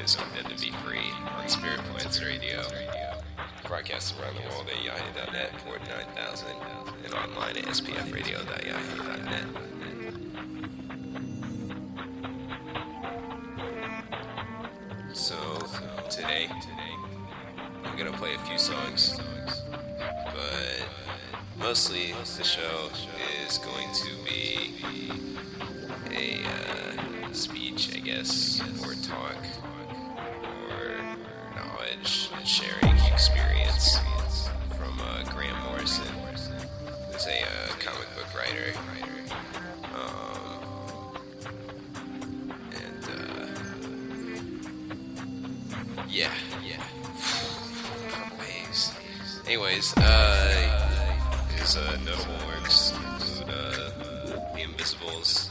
is Undead to Be Free on Spirit Plants Radio. Broadcast around the world at yahoo.net, port 9000, and online at spfradio.yahoo.net. So, today, I'm gonna play a few songs, but mostly the show is going to be a speech, I guess, or talk, or knowledge sharing experience from Grant Morrison, who's a comic book writer. Yeah. Ways. Anyways, his notable works include The Invisibles.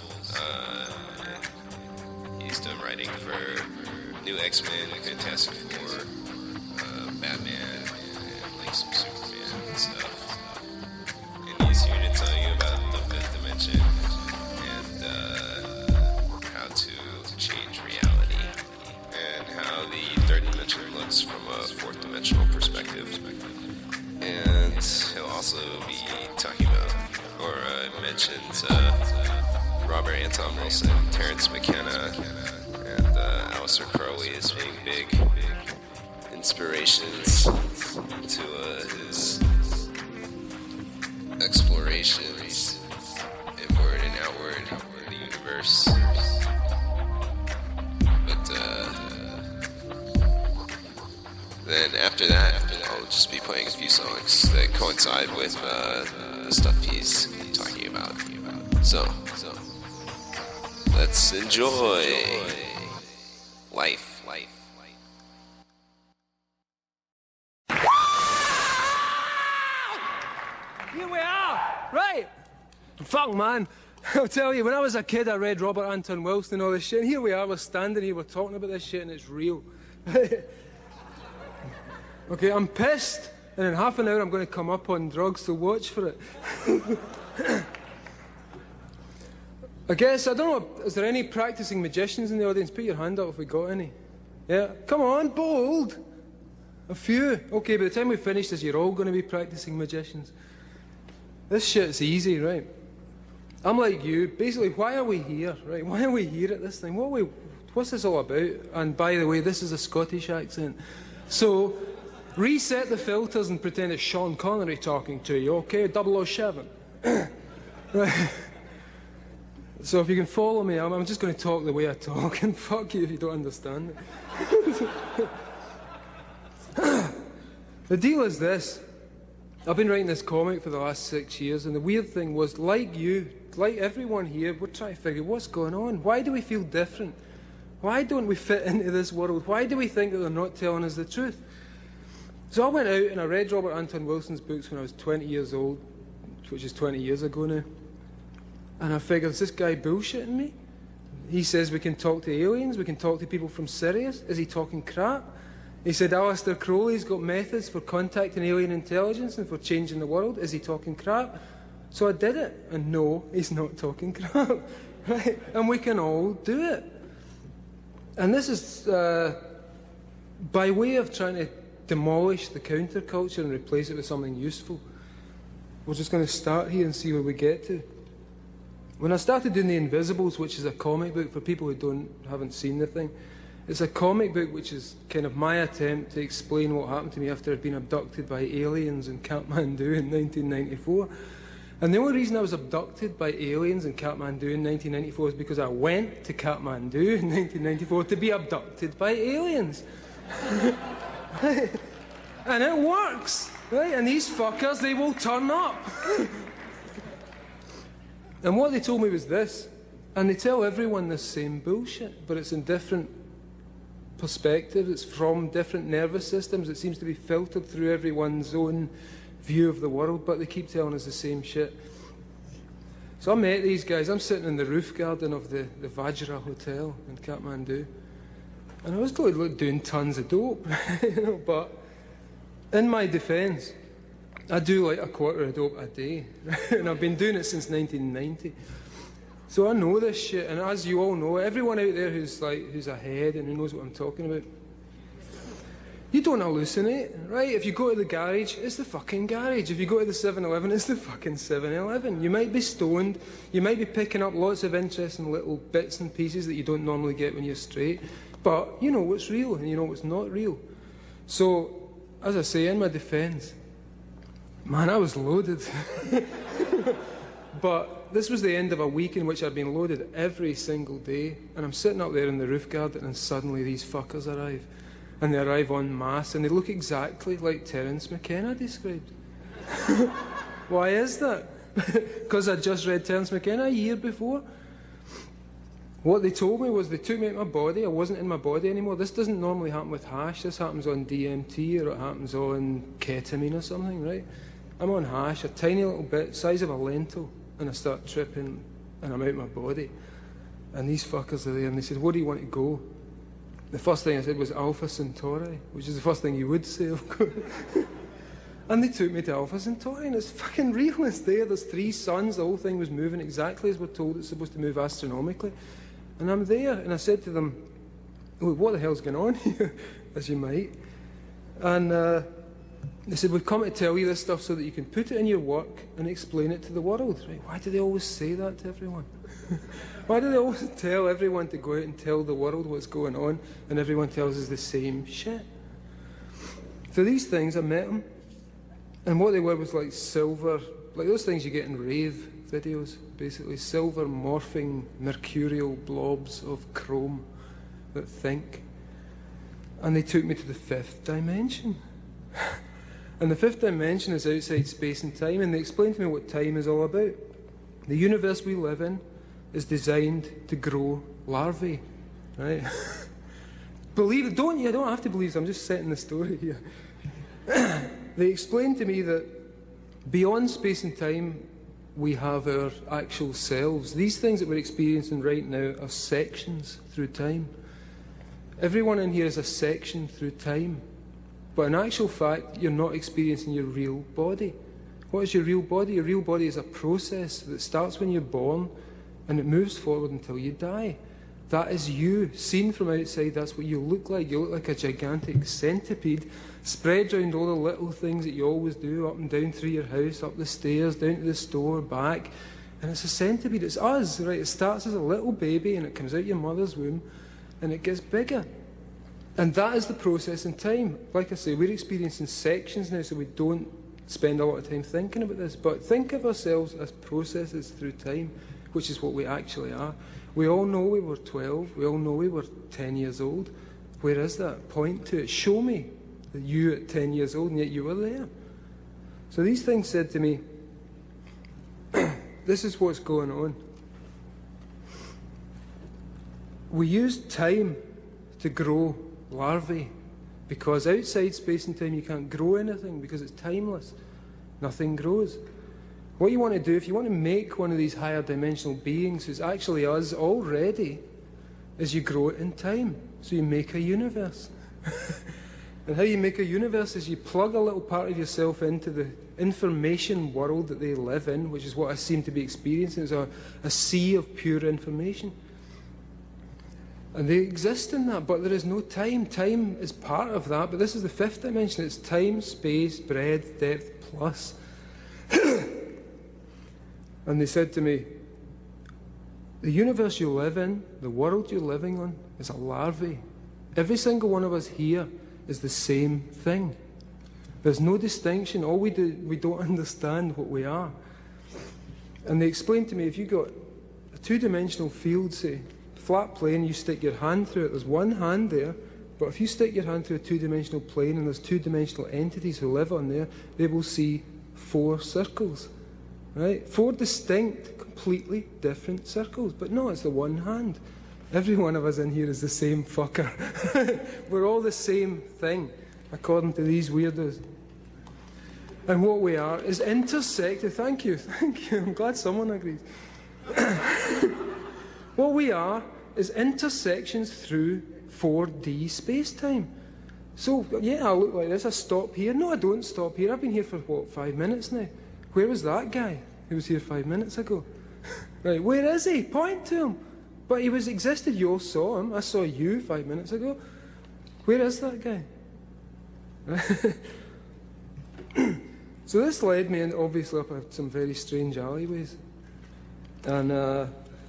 He's done writing for New X-Men, Fantastic Four, Batman, and like some Superman and stuff. And he's here to tell you about the fifth dimension and how to change reality, and how the third dimension looks from a fourth dimensional perspective. And he'll also be talking about, or mentions, Robert Anton Wilson, Terrence McKenna, and Aleister Crowley as being big inspirations to his explorations inward and outward in the universe. Then after that, I'll just be playing a few songs that coincide with the stuff he's talking about. So let's enjoy life. Here we are, right? Fuck, man. I'll tell you, when I was a kid, I read Robert Anton Wilson and all this shit, and here we are, we're standing here, we're talking about this shit, and it's real. Okay, I'm pissed, and in half an hour I'm going to come up on drugs, so watch for it. I guess, I don't know, is there any practicing magicians in the audience? Put your hand up if we got any. Yeah, come on, bold. A few. Okay, by the time we finish this, you're all going to be practicing magicians. This shit's easy, right? I'm like you. Basically, why are we here, right? Why are we here at this thing? What's this all about? And by the way, this is a Scottish accent. So, reset the filters and pretend it's Sean Connery talking to you, okay? 007. Right. So if you can follow me, I'm just going to talk the way I talk, and fuck you if you don't understand it. The deal is this. I've been writing this comic for the last 6 years, and the weird thing was, like you, like everyone here, we're trying to figure what's going on. Why do we feel different? Why don't we fit into this world? Why do we think that they're not telling us the truth? So I went out and I read Robert Anton Wilson's books when I was 20 years old, which is 20 years ago now. And I figured, is this guy bullshitting me? He says we can talk to aliens, we can talk to people from Sirius. Is he talking crap? He said Aleister Crowley's got methods for contacting alien intelligence and for changing the world. Is he talking crap? So I did it. And no, he's not talking crap. Right? And we can all do it. And this is by way of trying to demolish the counterculture and replace it with something useful. We're just going to start here and see where we get to. When I started doing The Invisibles, which is a comic book for people who haven't seen the thing, it's a comic book which is kind of my attempt to explain what happened to me after I'd been abducted by aliens in Kathmandu in 1994. And the only reason I was abducted by aliens in Kathmandu in 1994 is because I went to Kathmandu in 1994 to be abducted by aliens. And it works, right? And these fuckers, they will turn up. And what they told me was this, and they tell everyone this same bullshit, but it's in different perspectives, it's from different nervous systems, it seems to be filtered through everyone's own view of the world, but they keep telling us the same shit. So I met these guys, I'm sitting in the roof garden of the Vajra Hotel in Kathmandu, and I was doing tons of dope, you know, but in my defence, I do like a quarter of dope a day, and I've been doing it since 1990. So I know this shit, and as you all know, everyone out there who's ahead and who knows what I'm talking about, you don't hallucinate, right? If you go to the garage, it's the fucking garage. If you go to the 7-Eleven, it's the fucking 7-Eleven. You might be stoned, you might be picking up lots of interesting little bits and pieces that you don't normally get when you're straight, but you know what's real and you know what's not real. So, as I say, in my defence, man, I was loaded. But this was the end of a week in which I'd been loaded every single day, and I'm sitting up there in the roof garden, and suddenly these fuckers arrive. And they arrive en masse, and they look exactly like Terence McKenna described. Why is that? Because I'd just read Terence McKenna a year before. What they told me was they took me out of my body. I wasn't in my body anymore. This doesn't normally happen with hash. This happens on DMT, or it happens on ketamine or something, right? I'm on hash, a tiny little bit, size of a lentil, and I start tripping, and I'm out of my body. And these fuckers are there, and they said, "Where do you want to go?" The first thing I said was Alpha Centauri, which is the first thing you would say, of course. And they took me to Alpha Centauri, and it's fucking real. It's there. There's 3 suns. The whole thing was moving exactly as we're told it's supposed to move astronomically. And I'm there, and I said to them, "Oh, what the hell's going on here?" As you might. And they said, "We've come to tell you this stuff so that you can put it in your work and explain it to the world." Right? Why do they always say that to everyone? Why do they always tell everyone to go out and tell the world what's going on, and everyone tells us the same shit? So these things, I met them, and what they were was like silver, like those things you get in rave videos, basically silver morphing mercurial blobs of chrome that think. And they took me to the 5th dimension. And the 5th dimension is outside space and time, and they explained to me what time is all about. The universe we live in is designed to grow larvae, right? Believe it, don't you? I don't have to believe it, I'm just setting the story here. They explained to me that beyond space and time, we have our actual selves. These things that we're experiencing right now are sections through time. Everyone in here is a section through time. But in actual fact, you're not experiencing your real body. What is your real body? Your real body is a process that starts when you're born, and it moves forward until you die. That is you. Seen from outside, that's what you look like. You look like a gigantic centipede spread around all the little things that you always do, up and down through your house, up the stairs, down to the store, back. And it's a centipede. It's us, right? It starts as a little baby, and it comes out your mother's womb, and it gets bigger. And that is the process in time. Like I say, we're experiencing sections now, so we don't spend a lot of time thinking about this. But think of ourselves as processes through time, which is what we actually are. We all know we were 12. We all know we were 10 years old. Where is that? Point to it. Show me that you at 10 years old, and yet you were there. So these things said to me, this is what's going on. We use time to grow larvae, because outside space and time you can't grow anything because it's timeless. Nothing grows. What you want to do, if you want to make one of these higher dimensional beings who's actually us already, is you grow it in time. So you make a universe. And how you make a universe is you plug a little part of yourself into the information world that they live in, which is what I seem to be experiencing. It's a sea of pure information. And they exist in that, but there is no time. Time is part of that, but this is the 5th dimension. It's time, space, breadth, depth, plus. And they said to me, the universe you live in, the world you're living on, is a larvae. Every single one of us here is the same thing. There's no distinction. All we do, we don't understand what we are. And they explained to me, if you got a 2-dimensional field, say, flat plane, you stick your hand through it, there's one hand there, but if you stick your hand through a 2-dimensional plane and there's 2-dimensional entities who live on there, they will see 4 circles, right? 4 distinct, completely different circles, but no, it's the one hand. Every one of us in here is the same fucker. We're all the same thing, according to these weirdos. And what we are is intersected. Thank you. I'm glad someone agrees. What we are is intersections through 4D space-time. So, yeah, I look like this. I stop here. No, I don't stop here. I've been here for, 5 minutes now? Where was that guy who was here 5 minutes ago? Right, where is he? Point to him. But he existed, you all saw him. I saw you 5 minutes ago. Where is that guy? So this led me, obviously, up some very strange alleyways. And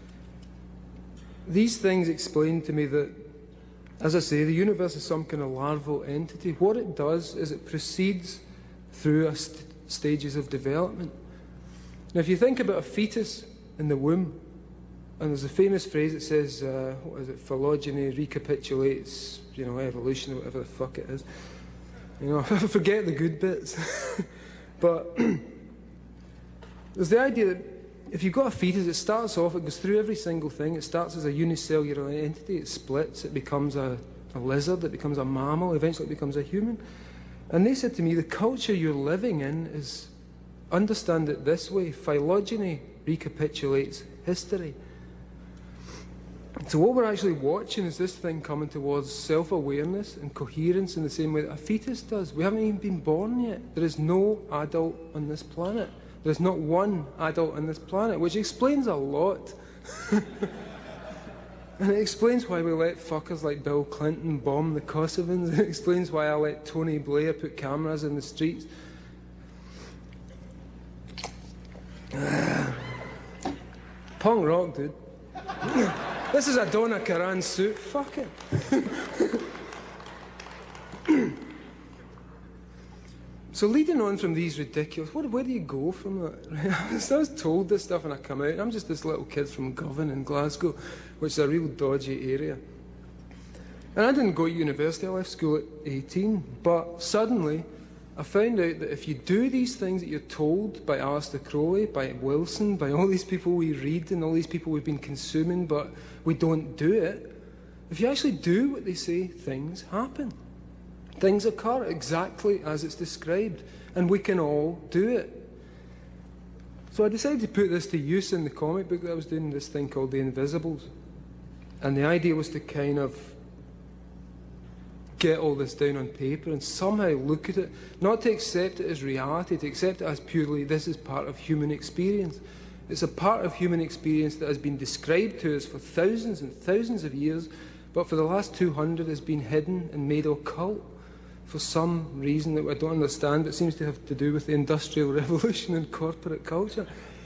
these things explained to me that, as I say, the universe is some kind of larval entity. What it does is it proceeds through stages of development. Now, if you think about a fetus in the womb, and there's a famous phrase that says, what is it, phylogeny recapitulates, evolution, or whatever the fuck it is. Forget the good bits. But there's the idea that if you've got a fetus, it starts off, it goes through every single thing. It starts as a unicellular entity, it splits, it becomes a lizard, it becomes a mammal, eventually it becomes a human. And they said to me, the culture you're living in is, understand it this way, phylogeny recapitulates history. So what we're actually watching is this thing coming towards self-awareness and coherence in the same way that a fetus does. We haven't even been born yet. There is no adult on this planet. There's not one adult on this planet, which explains a lot. And it explains why we let fuckers like Bill Clinton bomb the Kosovans. It explains why I let Tony Blair put cameras in the streets. Punk rock, dude. This is a Donna Karan suit. Fuck it. So leading on from these ridiculous... Where do you go from that? I was told this stuff and I come out. I'm just this little kid from Govan in Glasgow, which is a real dodgy area. And I didn't go to university. I left school at 18. But suddenly, I found out that if you do these things that you're told by Aleister Crowley, by Wilson, by all these people we read and all these people we've been consuming, but we don't do it, if you actually do what they say, things happen. Things occur exactly as it's described, and we can all do it. So I decided to put this to use in the comic book that I was doing, this thing called The Invisibles. And the idea was to kind of get all this down on paper and somehow look at it, not to accept it as reality, to accept it as purely this is part of human experience. It's a part of human experience that has been described to us for thousands and thousands of years, but for the last 200 has been hidden and made occult for some reason that I don't understand, but seems to have to do with the Industrial Revolution and corporate culture.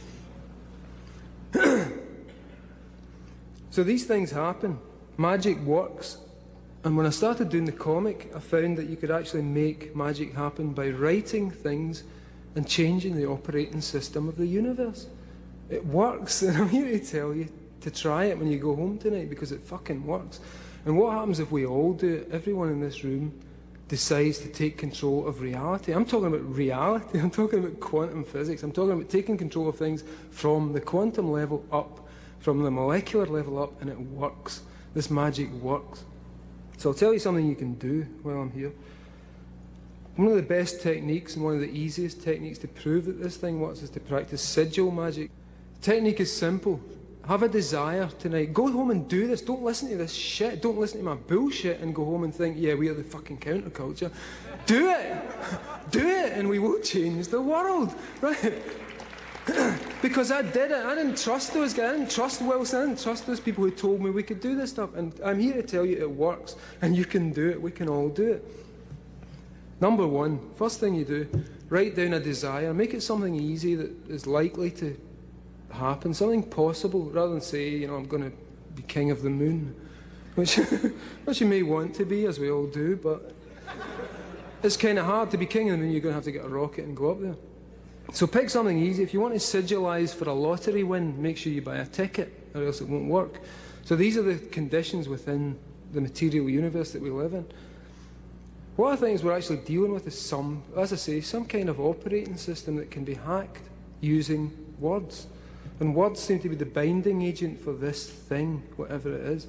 So these things happen. Magic works. And when I started doing the comic, I found that you could actually make magic happen by writing things and changing the operating system of the universe. It works, and I'm here to tell you to try it when you go home tonight, because it fucking works. And what happens if we all do it? Everyone in this room decides to take control of reality. I'm talking about reality. I'm talking about quantum physics. I'm talking about taking control of things from the quantum level up, from the molecular level up, and it works. This magic works. So I'll tell you something you can do while I'm here. One of the best techniques and one of the easiest techniques to prove that this thing works is to practice sigil magic. The technique is simple. Have a desire tonight. Go home and do this. Don't listen to this shit. Don't listen to my bullshit and go home and think, yeah, we are the fucking counterculture. Do it. Do it and we will change the world. Right? Because I did it. I didn't trust those guys. I didn't trust Wilson. I didn't trust those people who told me we could do this stuff. And I'm here to tell you it works. And you can do it. We can all do it. Number one, first thing you do, write down a desire. Make it something easy that is likely to happen, something possible, rather than say, I'm going to be king of the moon, which you may want to be, as we all do, but it's kind of hard to be king of the moon. You're going to have to get a rocket and go up there. So pick something easy. If you want to sigilize for a lottery win, make sure you buy a ticket, or else it won't work. So these are the conditions within the material universe that we live in. What I think is we're actually dealing with is some kind of operating system that can be hacked using words. And words seem to be the binding agent for this thing, whatever it is.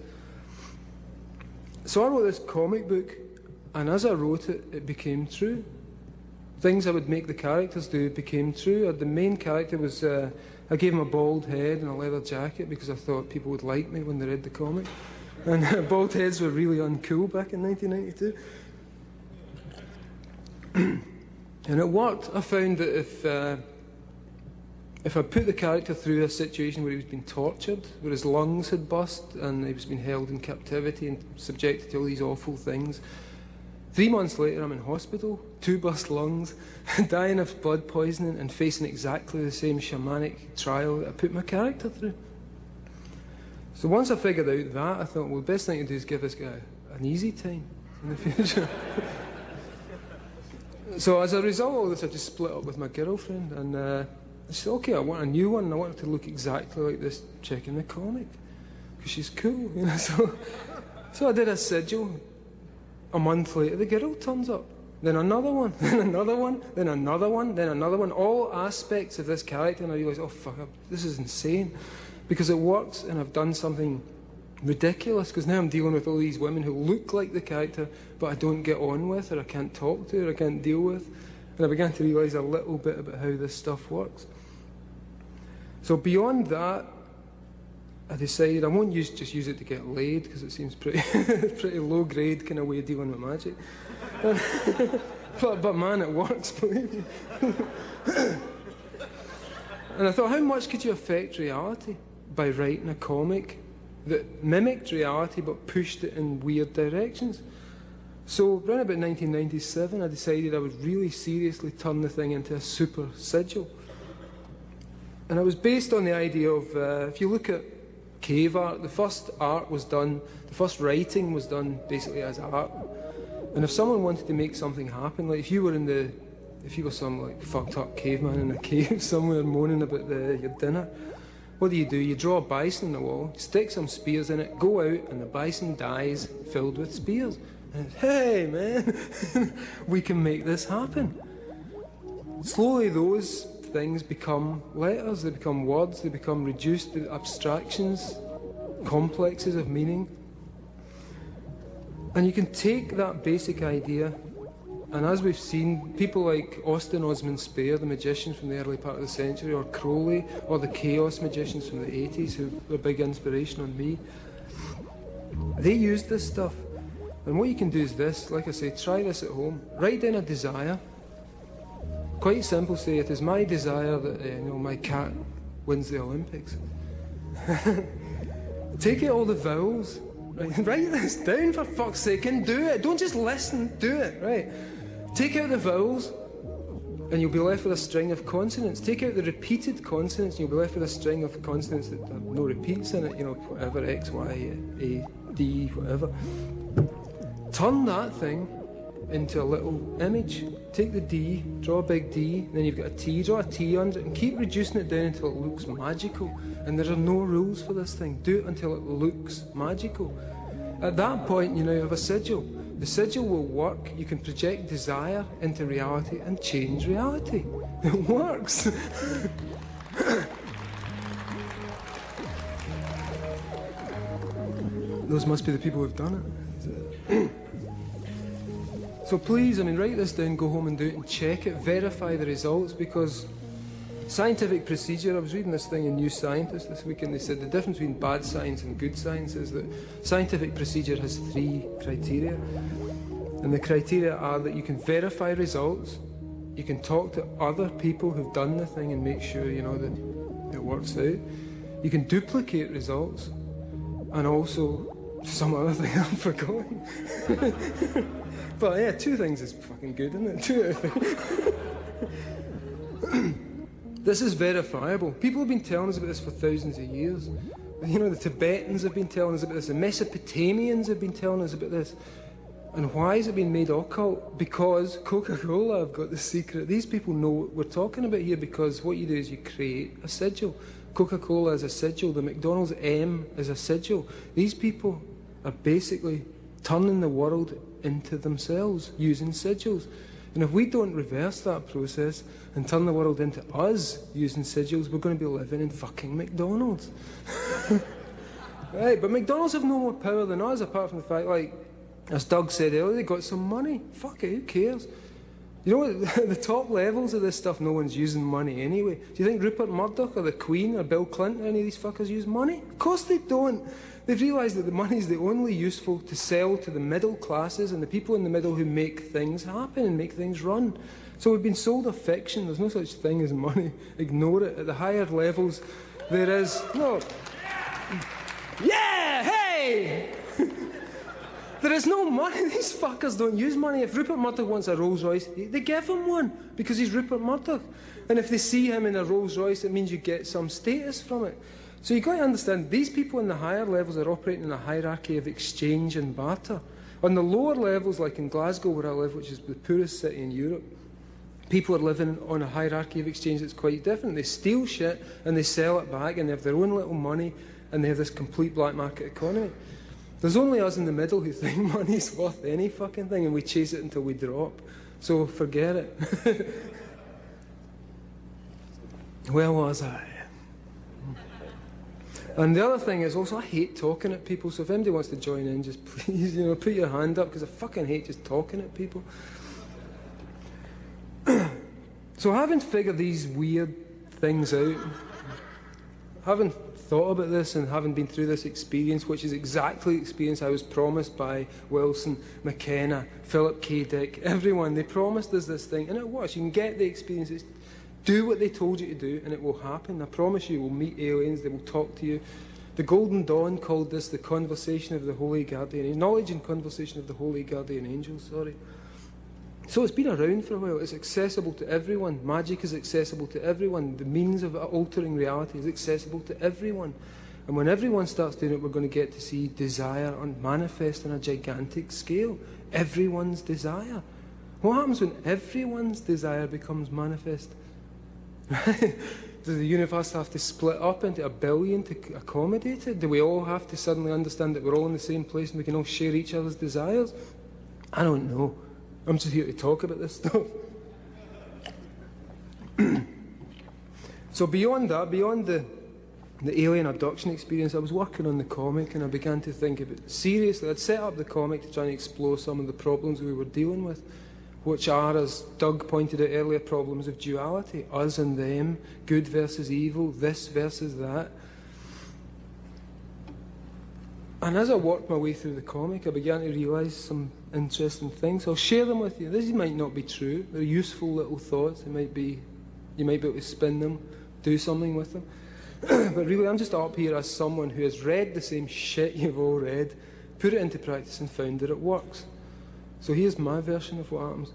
So I wrote this comic book, and as I wrote it, it became true. Things I would make the characters do became true. The main character was, I gave him a bald head and a leather jacket because I thought people would like me when they read the comic. And bald heads were really uncool back in 1992. And it worked. I found that if I put the character through a situation where he was being tortured, where his lungs had burst and he was being held in captivity and subjected to all these awful things, 3 months later I'm in hospital, 2 burst lungs, dying of blood poisoning and facing exactly the same shamanic trial that I put my character through. So once I figured out that, I thought, well, the best thing to do is give this guy an easy time in the future. So as a result of all this, I just split up with my girlfriend, and I said, okay, I want a new one, and I want it to look exactly like this chick in the comic, because she's cool, you know. So I did a sigil. A month later, the girl turns up. Then another one, then another one, then another one, then another one. All aspects of this character, and I realised, oh fuck, this is insane. Because it works, and I've done something ridiculous, because now I'm dealing with all these women who look like the character, but I don't get on with, or I can't talk to, or I can't deal with. And I began to realise a little bit about how this stuff works. So beyond that, I decided I won't just use it to get laid, because it seems pretty low grade kind of way of dealing with magic. but man, it works, believe me. And I thought, how much could you affect reality by writing a comic that mimicked reality but pushed it in weird directions? So around about 1997, I decided I would really seriously turn the thing into a super sigil. And it was based on the idea of, if you look at cave art, the first writing was done basically as art. And if someone wanted to make something happen, like if you were some like fucked up caveman in a cave somewhere moaning about your dinner, what do? You draw a bison on the wall, stick some spears in it, go out, and the bison dies filled with spears. And hey man, we can make this happen. Slowly those things become letters, they become words, they become reduced to abstractions, complexes of meaning. And you can take that basic idea, and as we've seen, people like Austin Osman Spare, the magician from the early part of the century, or Crowley, or the Chaos magicians from the 80s, who were a big inspiration on me, they used this stuff. And what you can do is this, like I say, try this at home. Write down a desire. Quite simple, say, it is my desire that my cat wins the Olympics. Take out all the vowels. Right? Write this down, for fuck's sake, and do it. Don't just listen, do it, right? Take out the vowels, and you'll be left with a string of consonants. Take out the repeated consonants, and you'll be left with a string of consonants that have no repeats in it, whatever, X, Y, A, D, whatever. Turn that thing into a little image. Take the D, draw a big D, then you've got a T, draw a T under it, and keep reducing it down until it looks magical. And there are no rules for this thing. Do it until it looks magical. At that point, you now have a sigil. The sigil will work. You can project desire into reality and change reality. It works. Those must be the people who've done it. So please, write this down, go home and do it and check it, verify the results, because scientific procedure, I was reading this thing in New Scientist this week, and they said the difference between bad science and good science is that scientific procedure has 3 criteria. And the criteria are that you can verify results, you can talk to other people who've done the thing and make sure, that it works out. You can duplicate results, and also some other thing I'm forgetting. But yeah, 2 things is fucking good, isn't it? 2 things. This is verifiable. People have been telling us about this for thousands of years. The Tibetans have been telling us about this. The Mesopotamians have been telling us about this. And why has it been made occult? Because Coca-Cola have got the secret. These people know what we're talking about here, because what you do is you create a sigil. Coca-Cola is a sigil. The McDonald's M is a sigil. These people are basically turning the world into themselves using sigils. And if we don't reverse that process and turn the world into us using sigils, we're going to be living in fucking McDonald's. Right, but McDonald's have no more power than us, apart from the fact, as Doug said earlier, they got some money. Fuck it, who cares? You know what? At the top levels of this stuff, no one's using money anyway. Do you think Rupert Murdoch or the Queen or Bill Clinton or any of these fuckers use money? Of course they don't. They've realised that the money's the only useful to sell to the middle classes and the people in the middle who make things happen and make things run. So we've been sold a fiction. There's no such thing as money. Ignore it. At the higher levels, there is no. Yeah, hey! There is no money. These fuckers don't use money. If Rupert Murdoch wants a Rolls Royce, they give him one because he's Rupert Murdoch. And if they see him in a Rolls Royce, it means you get some status from it. So you've got to understand, these people in the higher levels are operating in a hierarchy of exchange and barter. On the lower levels, like in Glasgow where I live, which is the poorest city in Europe, people are living on a hierarchy of exchange that's quite different. They steal shit and they sell it back and they have their own little money and they have this complete black market economy. There's only us in the middle who think money's worth any fucking thing and we chase it until we drop. So forget it. Where was I? And the other thing is also I hate talking at people, so if anybody wants to join in, just please, put your hand up, because I fucking hate just talking at people. So having figured these weird things out, having thought about this and having been through this experience, which is exactly the experience I was promised by Wilson, McKenna, Philip K. Dick, everyone, they promised us this thing, and it was. You can get the experiences. Do what they told you to do, and it will happen. I promise you, we'll meet aliens, they will talk to you. The Golden Dawn called this the conversation of the Holy Guardian, knowledge and conversation of the Holy Guardian Angels, So it's been around for a while. It's accessible to everyone. Magic is accessible to everyone. The means of altering reality is accessible to everyone. And when everyone starts doing it, we're going to get to see desire manifest on a gigantic scale. Everyone's desire. What happens when everyone's desire becomes manifest? Does the universe have to split up into a billion to accommodate it? Do we all have to suddenly understand that we're all in the same place and we can all share each other's desires? I don't know. I'm just here to talk about this stuff. So beyond that, beyond the alien abduction experience, I was working on the comic and I began to think about, seriously, I'd set up the comic to try and explore some of the problems we were dealing with, which are, as Doug pointed out earlier, problems of duality, us and them, good versus evil, this versus that. And as I worked my way through the comic, I began to realise some interesting things. I'll share them with you. These might not be true. They're useful little thoughts. You might be able to spin them, do something with them. But really, I'm just up here as someone who has read the same shit you've all read, put it into practice and found that it works. So here's my version of what happens.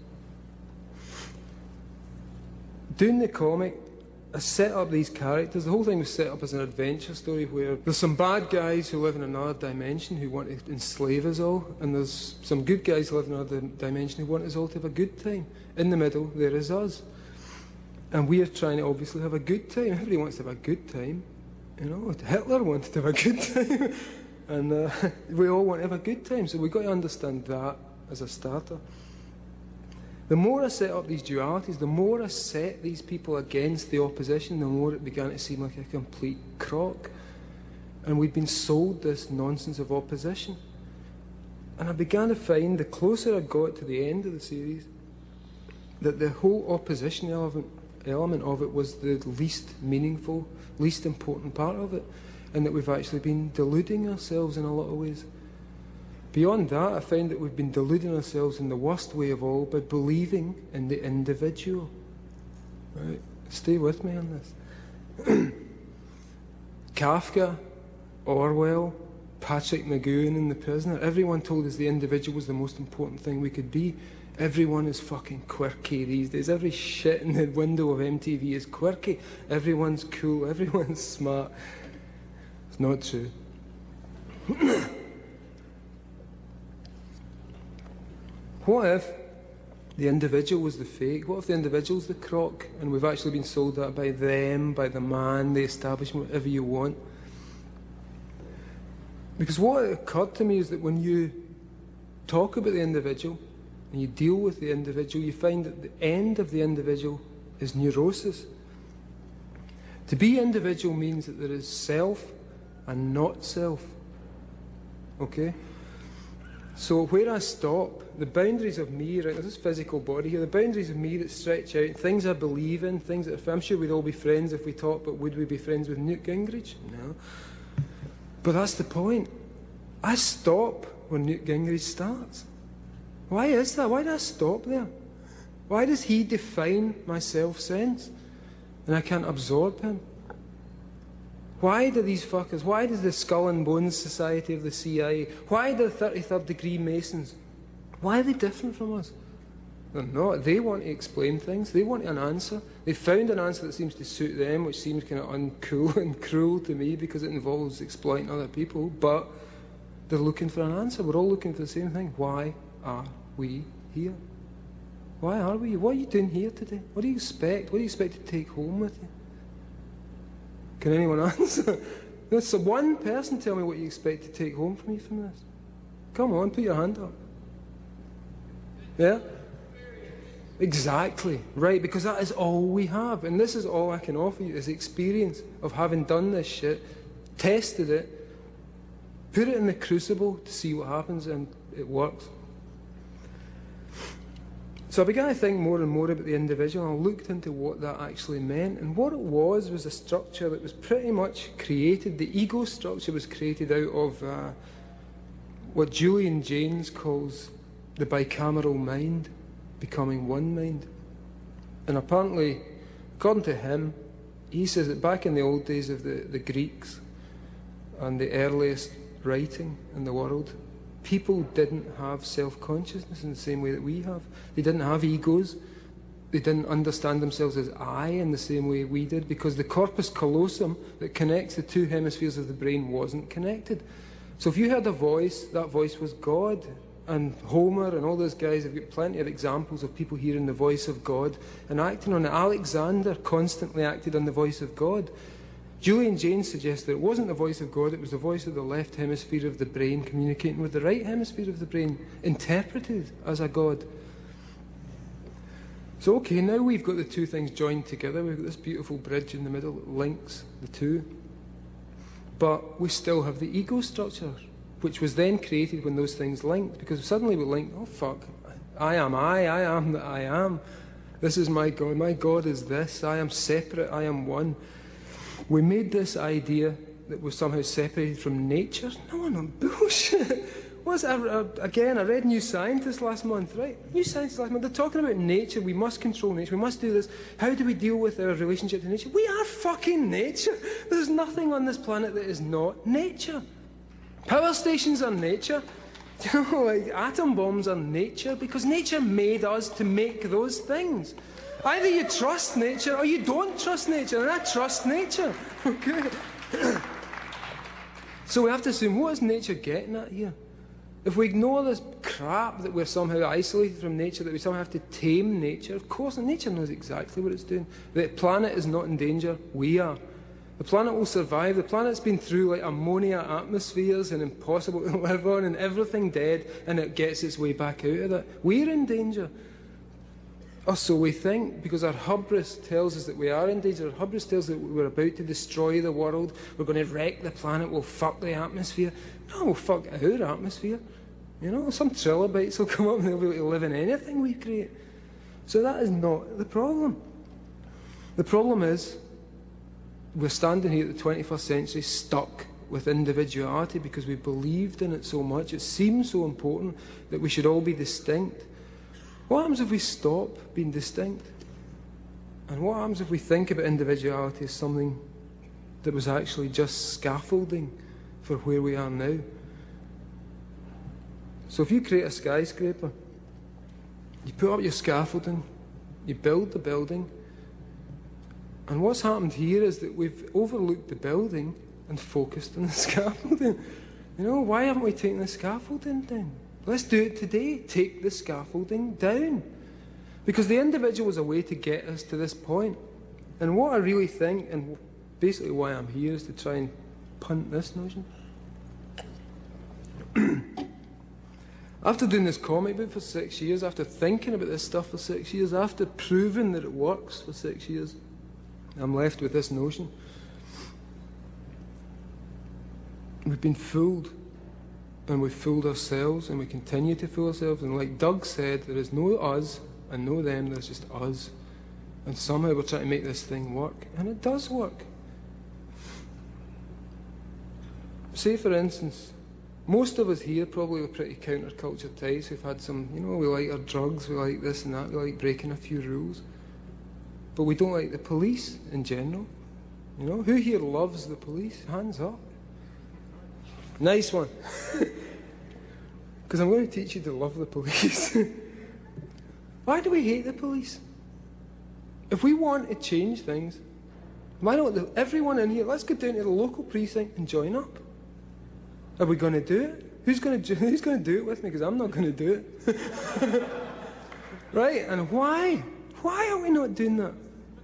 Doing the comic, I set up these characters. The whole thing was set up as an adventure story where there's some bad guys who live in another dimension who want to enslave us all, and there's some good guys who live in another dimension who want us all to have a good time. In the middle, there is us. And we are trying to obviously have a good time. Everybody wants to have a good time. Hitler wanted to have a good time. And we all want to have a good time. So we've got to understand that as a starter. The more I set up these dualities, the more I set these people against the opposition, the more it began to seem like a complete crock. And we'd been sold this nonsense of opposition. And I began to find, the closer I got to the end of the series, that the whole opposition element of it was the least meaningful, least important part of it, and that we've actually been deluding ourselves in a lot of ways. Beyond that, I found that we've been deluding ourselves in the worst way of all by believing in the individual. Right? Stay with me on this. Kafka, Orwell, Patrick McGowan in The Prisoner, everyone told us the individual was the most important thing we could be. Everyone is fucking quirky these days. Every shit in the window of MTV is quirky. Everyone's cool. Everyone's smart. It's not true. What if the individual was the fake? What if the individual's the crock and we've actually been sold that by them, by the man, the establishment, whatever you want? Because what occurred to me is that when you talk about the individual and you deal with the individual, you find that the end of the individual is neurosis. To be individual means that there is self and not self. Okay? So where I stop, the boundaries of me, right, there's this physical body here, the boundaries of me that stretch out, things I believe in, things that I'm sure we'd all be friends if we talked, but would we be friends with Newt Gingrich? No. But that's the point. I stop when Newt Gingrich starts. Why is that? Why do I stop there? Why does he define my self-sense and I can't absorb him? Why do these fuckers, why does the Skull and Bones Society of the CIA, why do the 33rd degree Masons, why are they different from us? They're not. They want to explain things. They want an answer. They found an answer that seems to suit them, which seems kind of uncool and cruel to me because it involves exploiting other people, but they're looking for an answer. We're all looking for the same thing. Why are we here? Why are we here? What are you doing here today? What do you expect? What do you expect to take home with you? Can anyone answer? So one person tell me what you expect to take home from you from this. Come on, put your hand up. Yeah? Exactly. Right, because that is all we have. And this is all I can offer you, is experience of having done this shit, tested it, put it in the crucible to see what happens, and it works. So I began to think more and more about the individual, and I looked into what that actually meant. And what it was a structure that was pretty much created, the ego structure was created out of what Julian Jaynes calls the bicameral mind, becoming one mind. And apparently, according to him, he says that back in the old days of the Greeks and the earliest writing in the world, people didn't have self-consciousness in the same way that we have. They didn't have egos. They didn't understand themselves as I in the same way we did, because the corpus callosum that connects the two hemispheres of the brain wasn't connected. So if you heard a voice, that voice was God. And Homer and all those guys have got plenty of examples of people hearing the voice of God and acting on it. Alexander constantly acted on the voice of God. Julian Jaynes suggests that it wasn't the voice of God, it was the voice of the left hemisphere of the brain communicating with the right hemisphere of the brain, interpreted as a God. So okay, now we've got the two things joined together. We've got this beautiful bridge in the middle that links the two. But we still have the ego structure, which was then created when those things linked, because suddenly we linked, oh fuck, I am that I am. This is my God is this, I am separate, I am one. We made this idea that we're somehow separated from nature. No, bullshit. Again, I read New Scientist last month, right? New Scientist last month, they're talking about nature, we must control nature, we must do this. How do we deal with our relationship to nature? We are fucking nature. There's nothing on this planet that is not nature. Power stations are nature. You know, like atom bombs are nature, because nature made us to make those things. Either you trust nature or you don't trust nature, and I trust nature. Okay. So we have to assume, what is nature getting at here? If we ignore this crap that we're somehow isolated from nature, that we somehow have to tame nature, of course, nature knows exactly what it's doing. The planet is not in danger, we are. The planet will survive. The planet's been through like ammonia atmospheres and impossible to live on and everything dead, and it gets its way back out of that. We're in danger. Or so we think, because our hubris tells us that we are in danger. Our hubris tells us that we're about to destroy the world. We're going to wreck the planet. We'll fuck the atmosphere. No, we'll fuck our atmosphere. You know, some trilobites will come up and they'll be able to live in anything we create. So that is not the problem. The problem is, we're standing here at the 21st century stuck with individuality because we believed in it so much. It seemed so important that we should all be distinct. What happens if we stop being distinct? And what happens if we think about individuality as something that was actually just scaffolding for where we are now? So if you create a skyscraper, you put up your scaffolding, you build the building, and what's happened here is that we've overlooked the building and focused on the scaffolding. You know, why haven't we taken the scaffolding down? Let's do it today. Take the scaffolding down. Because the individual was a way to get us to this point. And what I really think, and basically why I'm here, is to try and punt this notion. After doing this comic book for 6 years, after thinking about this stuff for 6 years, after proving that it works for 6 years, I'm left with this notion. We've been fooled And we've fooled ourselves, and we continue to fool ourselves. And like Doug said, there is no us and no them, there's just us. And somehow we're trying to make this thing work. And it does work. Say, for instance, most of us here probably are pretty counterculture types. We've had some, we like our drugs, we like this and that, we like breaking a few rules. But we don't like the police in general. Who here loves the police? Hands up. Nice one. Because I'm going to teach you to love the police. Why do we hate the police? If we want to change things, why don't everyone in here, let's go down to the local precinct and join up. Are we going to do it? Who's going to do it with me? Because I'm not going to do it. Right? And why? Why are we not doing that?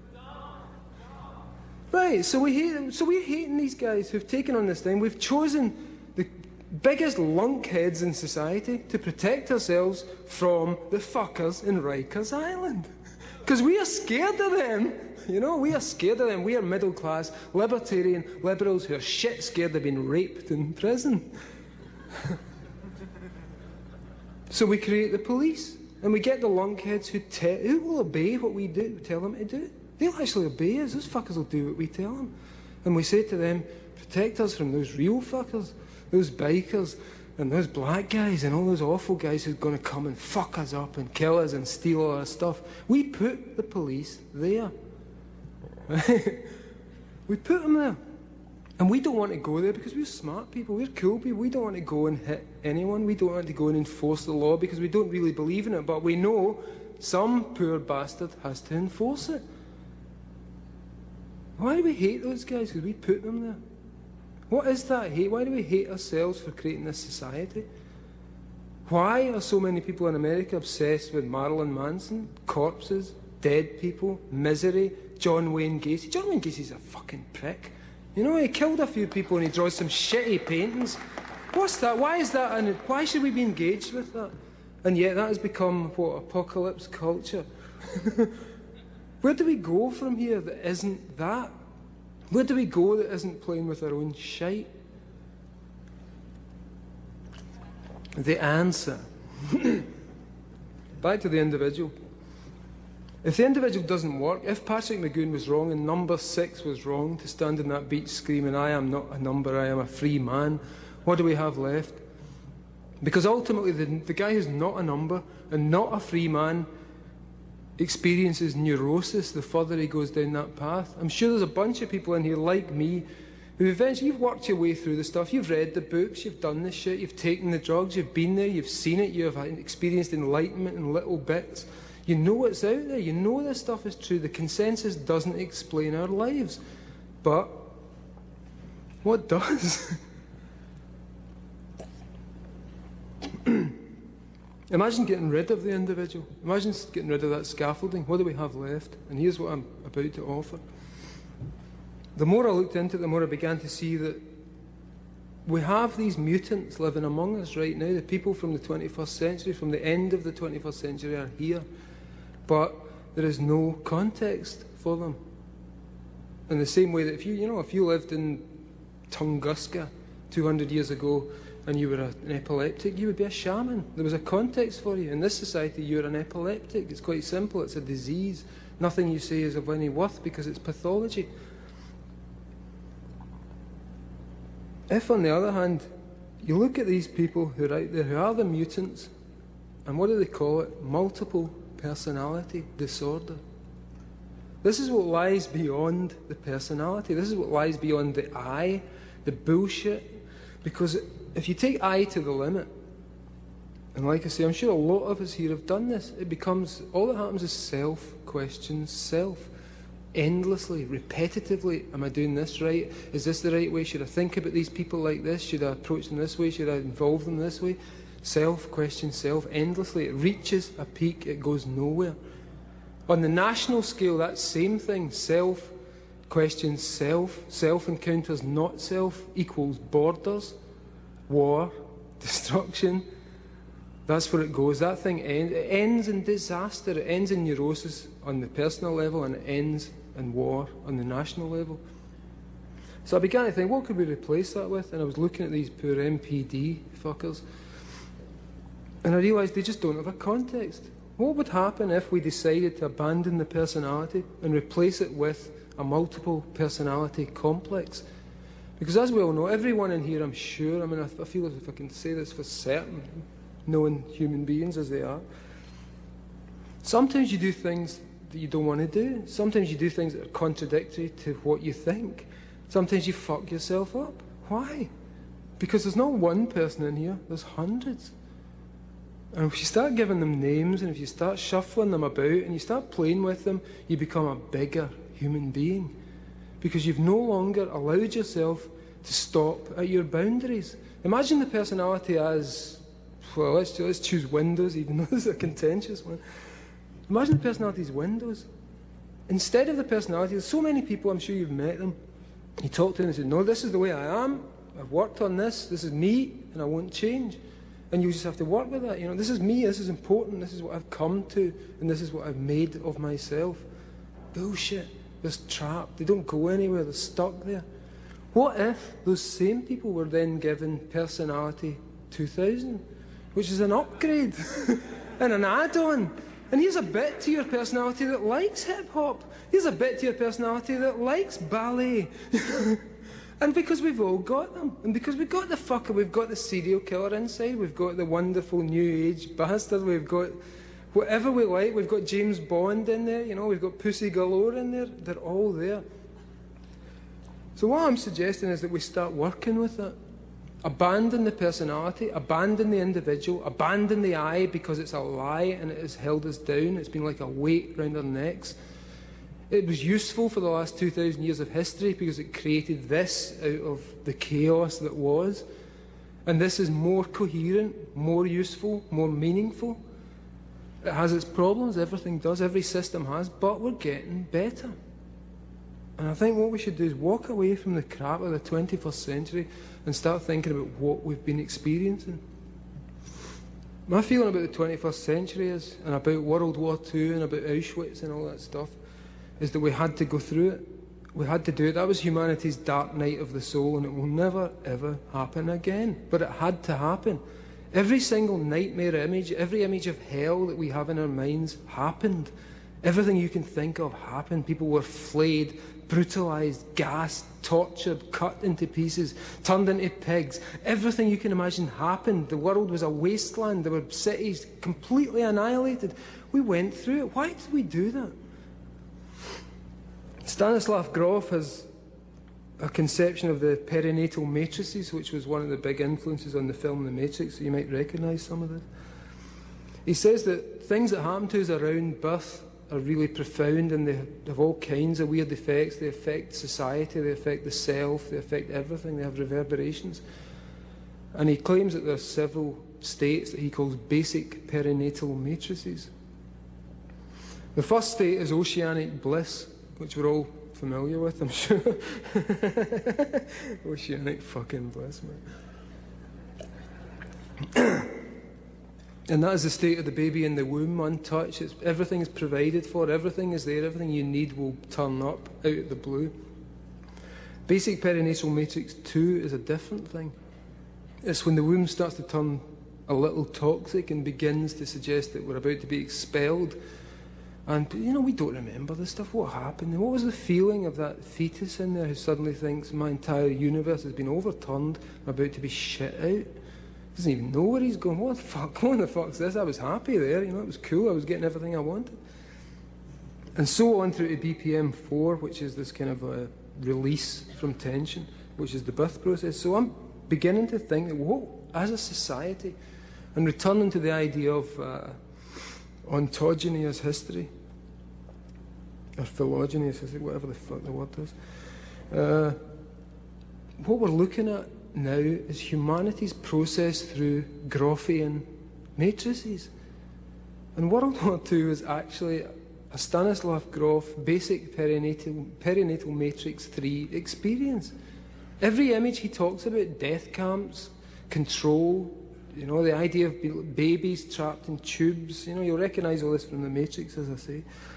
Right, so we're hating these guys who've taken on this thing. We've chosen the biggest lunkheads in society to protect ourselves from the fuckers in Rikers Island. Because we are scared of them. We are scared of them. We are middle-class, libertarian liberals who are shit scared of being raped in prison. So we create the police. And we get the lunkheads who will obey what we tell them to do. They'll actually obey us. Those fuckers will do what we tell them. And we say to them, protect us from those real fuckers, those bikers, and those black guys, and all those awful guys who're going to come and fuck us up and kill us and steal all our stuff. We put the police there. We put them there. And we don't want to go there because we're smart people, we're cool people. We don't want to go and hit anyone. We don't want to go and enforce the law because we don't really believe in it. But we know some poor bastard has to enforce it. Why do we hate those guys? Because we put them there. What is that hate? Why do we hate ourselves for creating this society? Why are so many people in America obsessed with Marilyn Manson, corpses, dead people, misery, John Wayne Gacy? John Wayne Gacy's a fucking prick. He killed a few people and he draws some shitty paintings. What's that? Why is that? And why should we be engaged with that? And yet that has become, apocalypse culture. Where do we go from here that isn't that? Where do we go that isn't playing with our own shite? The answer. Back to the individual. If the individual doesn't work, if Patrick McGowan was wrong and number 6 was wrong to stand on that beach screaming, I am not a number, I am a free man, what do we have left? Because ultimately the guy who's not a number and not a free man experiences neurosis the further he goes down that path. I'm sure there's a bunch of people in here like me who eventually, you've worked your way through the stuff, you've read the books, you've done this shit, you've taken the drugs, you've been there, you've seen it, you've experienced enlightenment in little bits. You know what's out there. You know this stuff is true. The consensus doesn't explain our lives. But what does? Imagine getting rid of the individual. Imagine getting rid of that scaffolding. What do we have left? And here's what I'm about to offer. The more I looked into it, the more I began to see that we have these mutants living among us right now. The people from the 21st century, from the end of the 21st century, are here. But there is no context for them. In the same way that if you lived in Tunguska 200 years ago and you were an epileptic, you would be a shaman. There was a context for you. In this society, you're an epileptic. It's quite simple. It's a disease. Nothing you say is of any worth because it's pathology. If, on the other hand, you look at these people who are out there, who are the mutants, and what do they call it? Multiple personality disorder. This is what lies beyond the personality. This is what lies beyond the I, the bullshit. Because if you take I to the limit, and like I say, I'm sure a lot of us here have done this, it becomes, all that happens is self questions self. Endlessly, repetitively, am I doing this right? Is this the right way? Should I think about these people like this? Should I approach them this way? Should I involve them this way? Self, question self, endlessly. It reaches a peak, it goes nowhere. On the national scale, that same thing, self, questions self, self encounters not self, equals borders, war, destruction. That's where it goes. That thing ends. It ends in disaster. It ends in neurosis on the personal level, and it ends in war on the national level. So I began to think, what could we replace that with? And I was looking at these poor MPD fuckers. And I realised they just don't have a context. What would happen if we decided to abandon the personality and replace it with a multiple personality complex? Because as we all know, everyone in here, I'm sure, I feel as if I can say this for certain, knowing human beings as they are, sometimes you do things that you don't want to do. Sometimes you do things that are contradictory to what you think. Sometimes you fuck yourself up. Why? Because there's not one person in here, there's hundreds. And if you start giving them names, and if you start shuffling them about, and you start playing with them, you become a bigger human being. Because you've no longer allowed yourself to stop at your boundaries. Imagine the personality as, well, let's choose Windows, even though this is a contentious one. Imagine the personality as Windows. Instead of the personality, there's so many people, I'm sure you've met them, you talk to them and say, no, this is the way I am, I've worked on this is me, and I won't change. And you just have to work with that. This is me, this is important, this is what I've come to, and this is what I've made of myself. Bullshit. They're trapped. They don't go anywhere. They're stuck there. What if those same people were then given Personality 2000, which is an upgrade and an add-on? And here's a bit to your personality that likes hip-hop. Here's a bit to your personality that likes ballet. And because we've all got them, and because we've got the fucker, we've got the serial killer inside, we've got the wonderful new age bastard, we've got whatever we like, we've got James Bond in there, we've got Pussy Galore in there, they're all there. So what I'm suggesting is that we start working with that. Abandon the personality, abandon the individual, abandon the I because it's a lie and it has held us down, it's been like a weight round our necks. It was useful for the last 2,000 years of history because it created this out of the chaos that was. And this is more coherent, more useful, more meaningful. It has its problems, everything does, every system has, but we're getting better. And I think what we should do is walk away from the crap of the 21st century and start thinking about what we've been experiencing. My feeling about the 21st century is, and about World War II and about Auschwitz and all that stuff, is that we had to go through it. We had to do it. That was humanity's dark night of the soul, and it will never, ever happen again. But it had to happen. Every single nightmare image, every image of hell that we have in our minds happened. Everything you can think of happened. People were flayed, brutalised, gassed, tortured, cut into pieces, turned into pigs. Everything you can imagine happened. The world was a wasteland. There were cities completely annihilated. We went through it. Why did we do that? Stanislav Grof has a conception of the perinatal matrices, which was one of the big influences on the film The Matrix, so you might recognise some of this. He says that things that happen to us around birth are really profound and they have all kinds of weird effects. They affect society, they affect the self, they affect everything, they have reverberations. And he claims that there are several states that he calls basic perinatal matrices. The first state is oceanic bliss, which we're all familiar with, I'm sure. Oceanic fucking bliss, man. And that is the state of the baby in the womb, untouched. Everything is provided for, everything is there, everything you need will turn up out of the blue. Basic perinatal matrix 2 is a different thing. It's when the womb starts to turn a little toxic and begins to suggest that we're about to be expelled. And, we don't remember this stuff. What happened? And what was the feeling of that fetus in there who suddenly thinks my entire universe has been overturned, I'm about to be shit out? Doesn't even know where he's going. What the fuck's this? I was happy there, it was cool. I was getting everything I wanted. And so on through to BPM 4, which is this kind of a release from tension, which is the birth process. So I'm beginning to think that, as a society, and returning to the idea of ontogeny as history, or phylogeny as history, whatever the fuck the word is. What we're looking at now is humanity's process through Grofian matrices. And World War II is actually a Stanislav Grof basic perinatal matrix 3 experience. Every image he talks about, death camps, control, the idea of babies trapped in tubes, you'll recognise all this from The Matrix, as I say.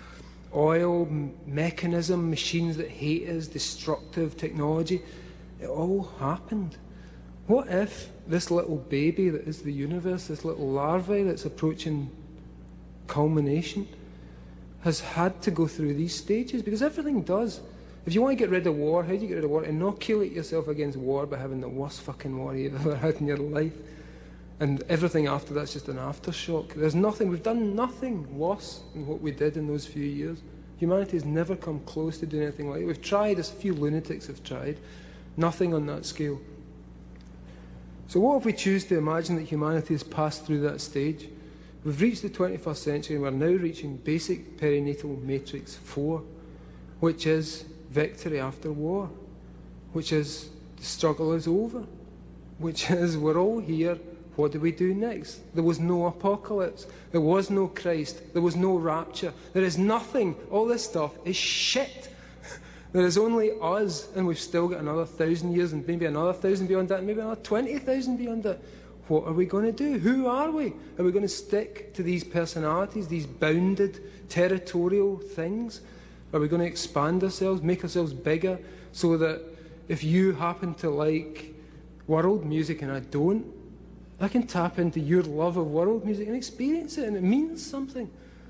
oil, mechanism, machines that hate us, destructive technology. It all happened. What if this little baby that is the universe, this little larvae that's approaching culmination, has had to go through these stages? Because everything does. If you want to get rid of war, how do you get rid of war? Inoculate yourself against war by having the worst fucking war you've ever had in your life. And everything after that's just an aftershock. We've done nothing worse than what we did in those few years. Humanity has never come close to doing anything like it. We've tried, a few lunatics have tried. Nothing on that scale. So what if we choose to imagine that humanity has passed through that stage? We've reached the 21st century and we're now reaching basic perinatal matrix 4, which is victory after war, which is the struggle is over, which is we're all here. What do we do next? There was no apocalypse. There was no Christ. There was no rapture. There is nothing. All this stuff is shit. There is only us, and we've still got another 1,000 years, and maybe another 1,000 beyond that, and maybe another 20,000 beyond that. What are we going to do? Who are we? Are we going to stick to these personalities, these bounded territorial things? Are we going to expand ourselves, make ourselves bigger, so that if you happen to like world music and I don't, I can tap into your love of world music and experience it, and it means something.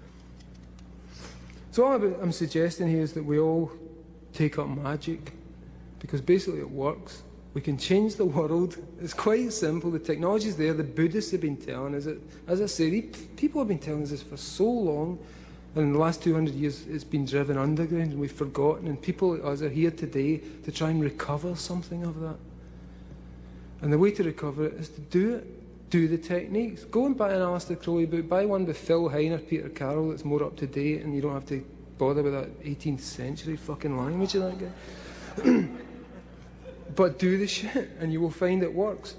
So all I'm suggesting here is that we all take up magic, because basically it works. We can change the world. It's quite simple. The technology's there. The Buddhists have been telling us it. As I say, people have been telling us this for so long, and in the last 200 years it's been driven underground and we've forgotten, and people like us are here today to try and recover something of that. And the way to recover it is to do it. Do the techniques. Go and buy an Aleister Crowley book. Buy one by Phil Hine or Peter Carroll that's more up to date, and you don't have to bother with that 18th century fucking language of that guy. But do the shit, and you will find it works.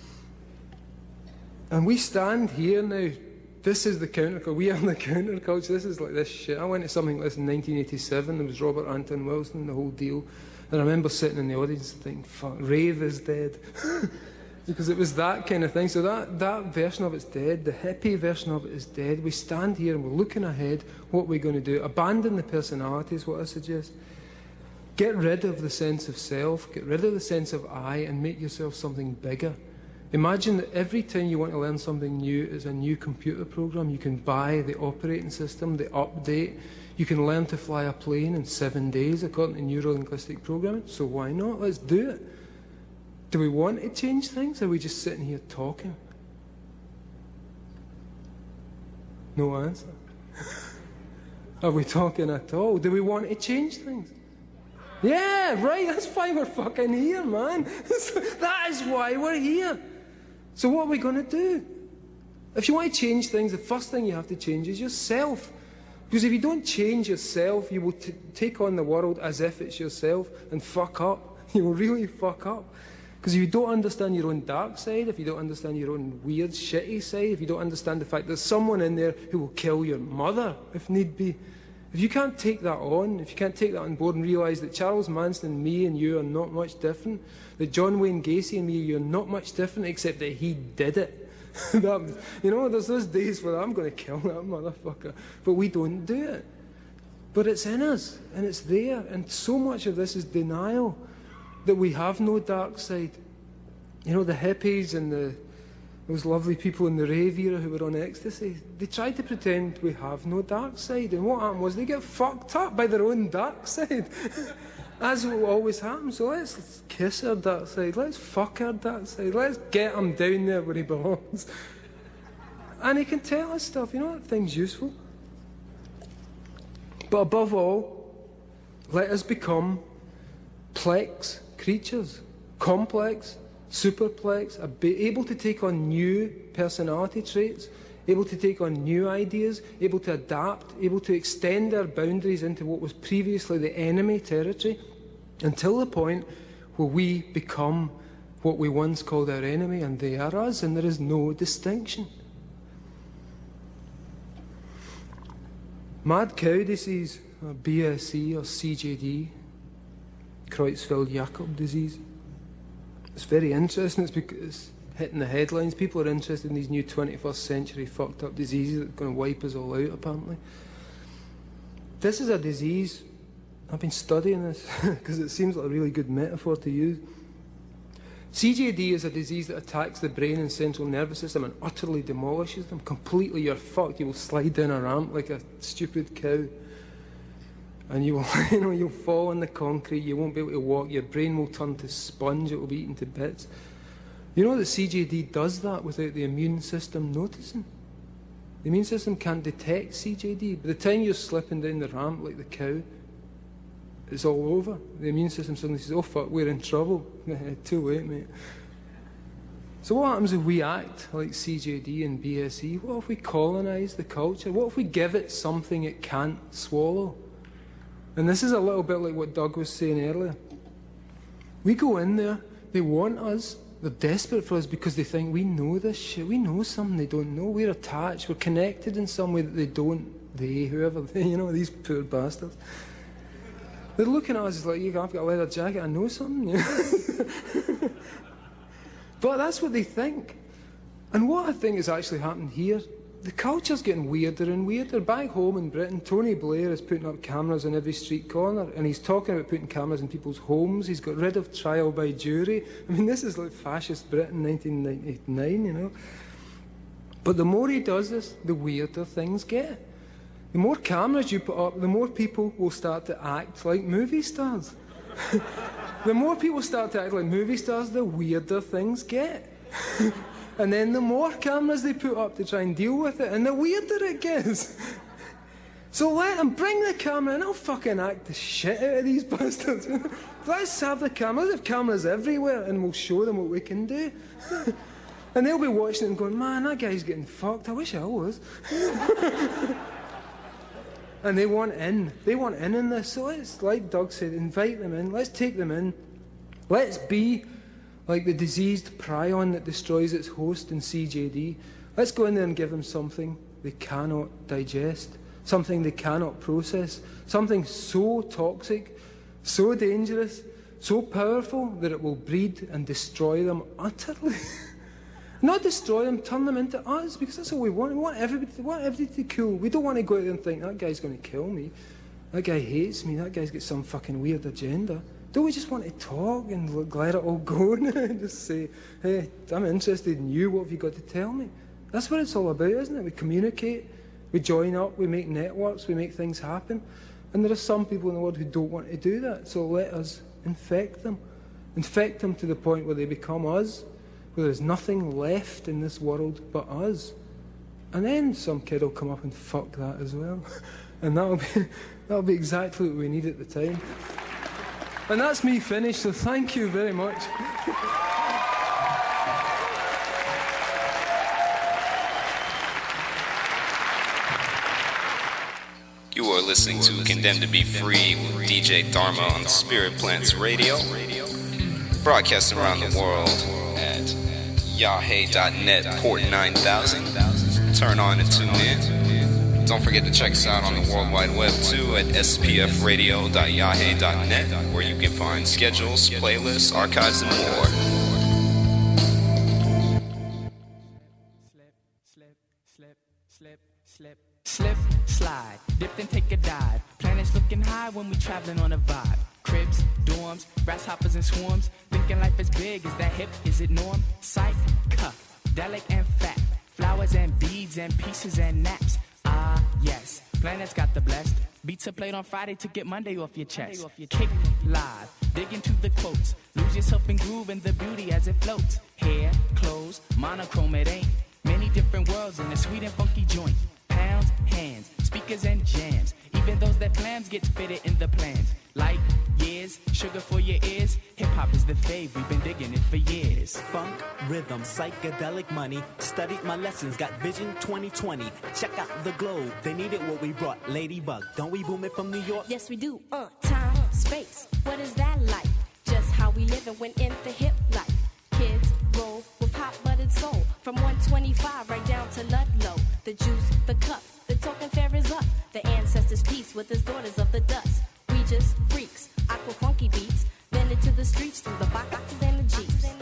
And we stand here now. This is the counterculture. We are the counterculture. This is like this shit. I went to something like this in 1987. There was Robert Anton Wilson, the whole deal. And I remember sitting in the audience thinking, fuck, rave is dead. Because it was that kind of thing. So that version of it's dead. The hippie version of it is dead. We stand here and we're looking ahead. What we're going to do. Abandon the personality is what I suggest. Get rid of the sense of self. Get rid of the sense of I and make yourself something bigger. Imagine that every time you want to learn something new is a new computer program. You can buy the operating system, the update. You can learn to fly a plane in 7 days according to neuro-linguistic programming. So why not? Let's do it. Do we want to change things, or are we just sitting here talking? No answer. Are we talking at all? Do we want to change things? Yeah, right, that's why we're fucking here, man. That is why we're here. So what are we going to do? If you want to change things, the first thing you have to change is yourself. Because if you don't change yourself, you will take on the world as if it's yourself and fuck up. You will really fuck up. Because if you don't understand your own dark side, if you don't understand your own weird, shitty side, if you don't understand the fact there's someone in there who will kill your mother, if need be, if you can't take that on, if you can't take that on board and realise that Charles Manson and me and you are not much different, that John Wayne Gacy and me, you're not much different except that he did it. There's those days where I'm going to kill that motherfucker, but we don't do it. But it's in us, and it's there, and so much of this is denial. That we have no dark side. You know, the hippies and those lovely people in the rave era who were on ecstasy, they tried to pretend we have no dark side. And what happened was they get fucked up by their own dark side. As will always happen. So let's kiss our dark side. Let's fuck our dark side. Let's get him down there where he belongs. And he can tell us stuff. You know, that thing's useful. But above all, let us become plex creatures, complex, superplex, able to take on new personality traits, able to take on new ideas, able to adapt, able to extend our boundaries into what was previously the enemy territory, until the point where we become what we once called our enemy and they are us, and there is no distinction. Mad cow disease, or BSE or CJD, Creutzfeldt-Jakob disease. It's very interesting. It's because it's hitting the headlines. People are interested in these new 21st century fucked up diseases that are going to wipe us all out, apparently. This is a disease. I've been studying this because it seems like a really good metaphor to use. CJD is a disease that attacks the brain and central nervous system and utterly demolishes them. Completely, you're fucked. You will slide down a ramp like a stupid cow. And you will, you'll fall on the concrete. You won't be able to walk. Your brain will turn to sponge. It will be eaten to bits. You know that CJD does that without the immune system noticing. The immune system can't detect CJD. By the time you're slipping down the ramp like the cow, it's all over. The immune system suddenly says, oh fuck, we're in trouble. Too late, mate. So what happens if we act like CJD and BSE? What if we colonise the culture? What if we give it something it can't swallow? And this is a little bit like what Doug was saying earlier. We go in there, they want us, they're desperate for us because they think we know this shit. We know something they don't know. We're attached, we're connected in some way that they don't, whoever, these poor bastards. They're looking at us as like, I've got a leather jacket, I know something. But that's what they think. And what I think has actually happened here, the culture's getting weirder and weirder. Back home in Britain, Tony Blair is putting up cameras on every street corner, and he's talking about putting cameras in people's homes. He's got rid of trial by jury. I mean, this is like fascist Britain, 1999, But the more he does this, the weirder things get. The more cameras you put up, the more people will start to act like movie stars. The more people start to act like movie stars, the weirder things get. And then the more cameras they put up to try and deal with it, and the weirder it gets. So let them bring the camera and I'll fucking act the shit out of these bastards. Let's have the cameras. Let's have cameras everywhere and we'll show them what we can do. And they'll be watching it and going, man, that guy's getting fucked. I wish I was. And they want in. They want in this. So let's, like Doug said, invite them in. Let's take them in. Let's be like the diseased prion that destroys its host in CJD. Let's go in there and give them something they cannot digest, something they cannot process, something so toxic, so dangerous, so powerful that it will breed and destroy them utterly. Not destroy them, turn them into us, because that's what we want. We want everybody to be cool. We don't want to go out there and think, that guy's going to kill me, that guy hates me, that guy's got some fucking weird agenda. Don't we just want to talk and let it all go and just say, hey, I'm interested in you, what have you got to tell me? That's what it's all about, isn't it? We communicate, we join up, we make networks, we make things happen. And there are some people in the world who don't want to do that, so let us infect them. Infect them to the point where they become us, where there's nothing left in this world but us. And then some kid will come up and fuck that as well. And that'll be exactly what we need at the time. And that's me finished, so thank you very much. You are listening to Condemned to Be Free with DJ Dharma on Spirit Plants Radio, broadcasting around the world at yahe.net port 9000. Turn on and tune in. Don't forget to check us out on the World Wide Web too at spfradio.yahe.net, where you can find schedules, playlists, archives, and more. Slip, slide, dip and take a dive. Planets looking high when we traveling on a vibe. Cribs, dorms, grasshoppers and swarms. Thinking life is big, is that hip, is it norm? Psych, delic and fat. Flowers and beads and pieces and naps. Ah, yes, planets got the blessed. Beats are played on Friday to get Monday off your chest. Kick live, dig into the quotes. Lose yourself in groove and the beauty as it floats. Hair, clothes, monochrome it ain't. Many different worlds in a sweet and funky joint. Pounds, hands, speakers and jams. Even those that flams get fitted in the plans. Light years, sugar for your ears. Hip-hop is the fave, we've been digging it for years. Funk, rhythm, psychedelic money. Studied my lessons, got vision 2020. Check out the globe, they needed what we brought. Ladybug, don't we boom it from New York? Yes we do, time, space, what is that like? Just how we live and went in the hip life. Kids roll with hot-buttered soul. From 125 right down to Ludlow. The juice, the cup, the token fair is up. The ancestors' peace with his daughters of the dust. We just freaks, aqua funky beats. Then into the streets through the boxes and the jeeps.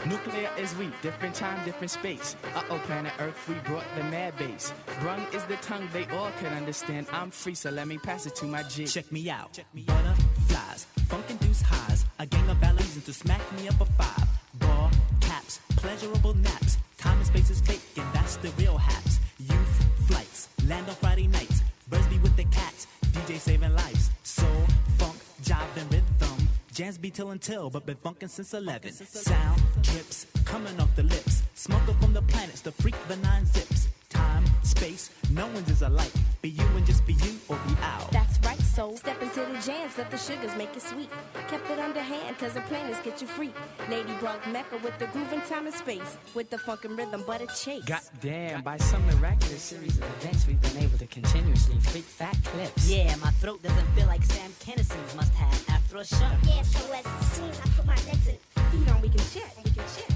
Nuclear is we, different time, different space. Uh-oh, planet Earth, we brought the mad base. Brung is the tongue they all can understand. I'm free, so let me pass it to my G. Check me out. Butterflies, funk-induced highs. A gang of ballerinas to smack me up a 5. Ball caps, pleasurable naps. Time and space is fake, and that's the real haps. Youth flights, land on Friday nights. Birds be with the cats, DJ saving lives. Soul, funk, jive, and rhythm. Jams be till and till, but been funkin' since 11. Sound drips, coming off the lips. Smoker from the planets, the freak, the 9 zips. Time, space, no one's is alike. Be you and just be you, or be out. That's right, so step into the jams, let the sugars make it sweet. Kept it underhand, cause the planets get you free. Ladybug Mecca with the groove in time and space. With the funk and rhythm, but a chase. Goddamn, by some miraculous series of events, we've been able to continuously freak fat clips. Yeah, my throat doesn't feel like Sam Kinnison's must have after a shot. Yeah, so as soon as I put my legs in, feet on, we can check, we can check.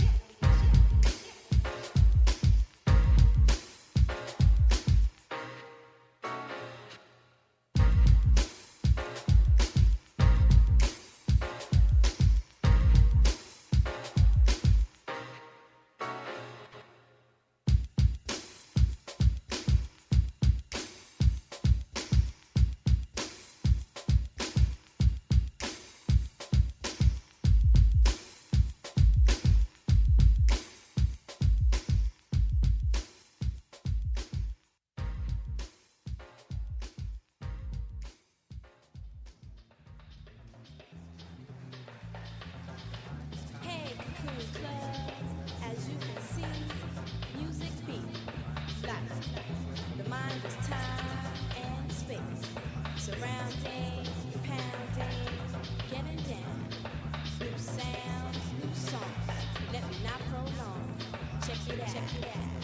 As you can see, music beat, life. The mind is time and space. Surrounding, pounding, getting down. New sounds, new songs. Let me not prolong. Check it out. Check it out.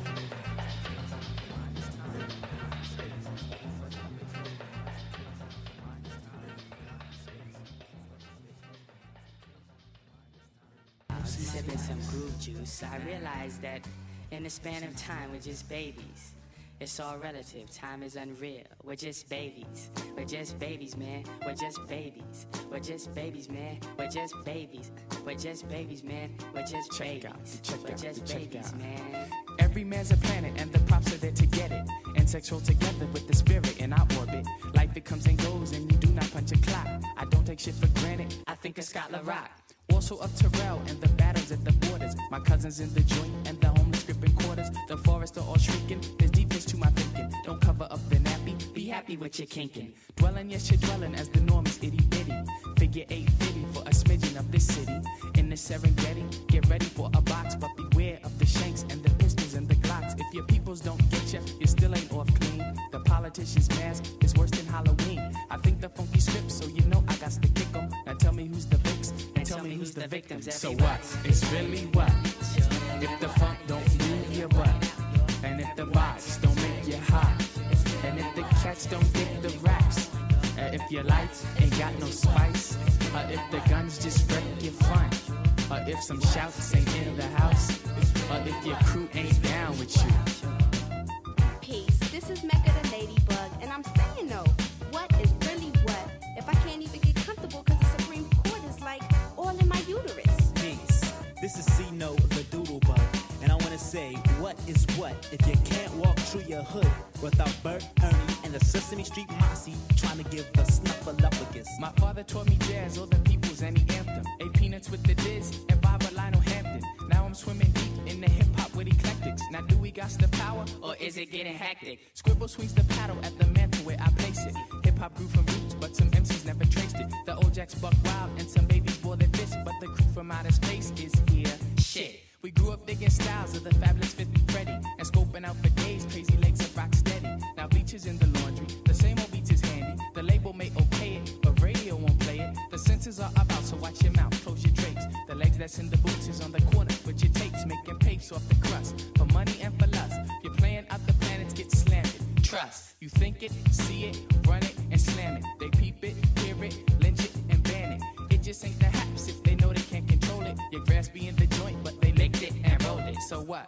Sipping some groove juice, I realized that in the span of time we're just babies. It's all relative, time is unreal. We're just babies. We're just babies, man. We're just babies. We're just babies, man. We're just babies. We're just babies, man. We're just babies. We're just babies, man. Every man's a planet and the props are there to get it. Insects roll together with the spirit in our orbit. Life it comes and goes and you do not punch a clock. I don't take shit for granted. I think of Scotland Rock. Also of Terrell and the battles at the borders. My cousins in the joint and the homeless gripping quarters. The forests are all shrieking. There's deepness to my thinking. Don't cover up the nappy. Be happy with your kinking. Dwelling, yes, you're dwelling as the norm is itty bitty. Figure 850 for a smidgen of this city. In the Serengeti, get ready for a box, but beware of the shanks and the pistols and the glocks. If your peoples don't get you still ain't off clean. The politician's mask is worse than Halloween. I think the funky script, so you know I got to kick 'em. Now tell me who's the vicks and tell me who's the victims. So what? It's really what? If the funk don't move your butt, and if the box don't make you hot, and if the cats don't dig the raps, if your lights ain't got no spice, if the guns just wreck your fun, if some shouts ain't in the house, if your crew ain't down with you. Peace, this is Mecca the Ladybug, and I'm saying no, what is really what? If I can't even get comfortable cause the Supreme Court is like all in my uterus. Peace. This is C-No, the doodle bug. And I wanna say, what is what? If you can't walk through your hood without Bert, Ernie, and the Sesame Street Mossy trying to give the snuffleupagus. My father taught me jazz, all the people's any anthem. 8 peanuts with the Diz and Bob Lionel Hampton. Now I'm swimming deep in the hip-hop with eclectics. Now do we got the power, or is it getting hectic? Scribble swings the paddle at the mantle where I place it. Hip-hop grew from roots, but some MCs never traced it. The old jacks buck wild, and some babies bore their fists, but the crew from outer space is here. Shit. We grew up digging styles of the fabulous 50 Freddy, and scoping out for days, crazy legs of rock steady. Now bleachers in the laundry, the same old beats is handy. The label may okay it, but radio won't play it. The censors are about, so watch your mouth, close your drapes. The legs that's in the boots is on the corner with your tapes, making papes off the crust. For money and for lust, you're playing out the planets, get slammed. Trust, you think it, see it, run it, and slam it. They peep it, hear it, lynch it, and ban it. It just ain't the haps if they know they can't control it. Your grass be in the joint, but they licked it and rolled it. So what?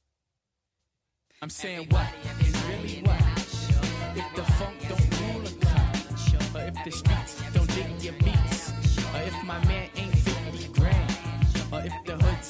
I'm saying what is really what? If the funk don't rule a cut, or if the streets don't dig your beats, or if my man ain't 50 grand, or if the hood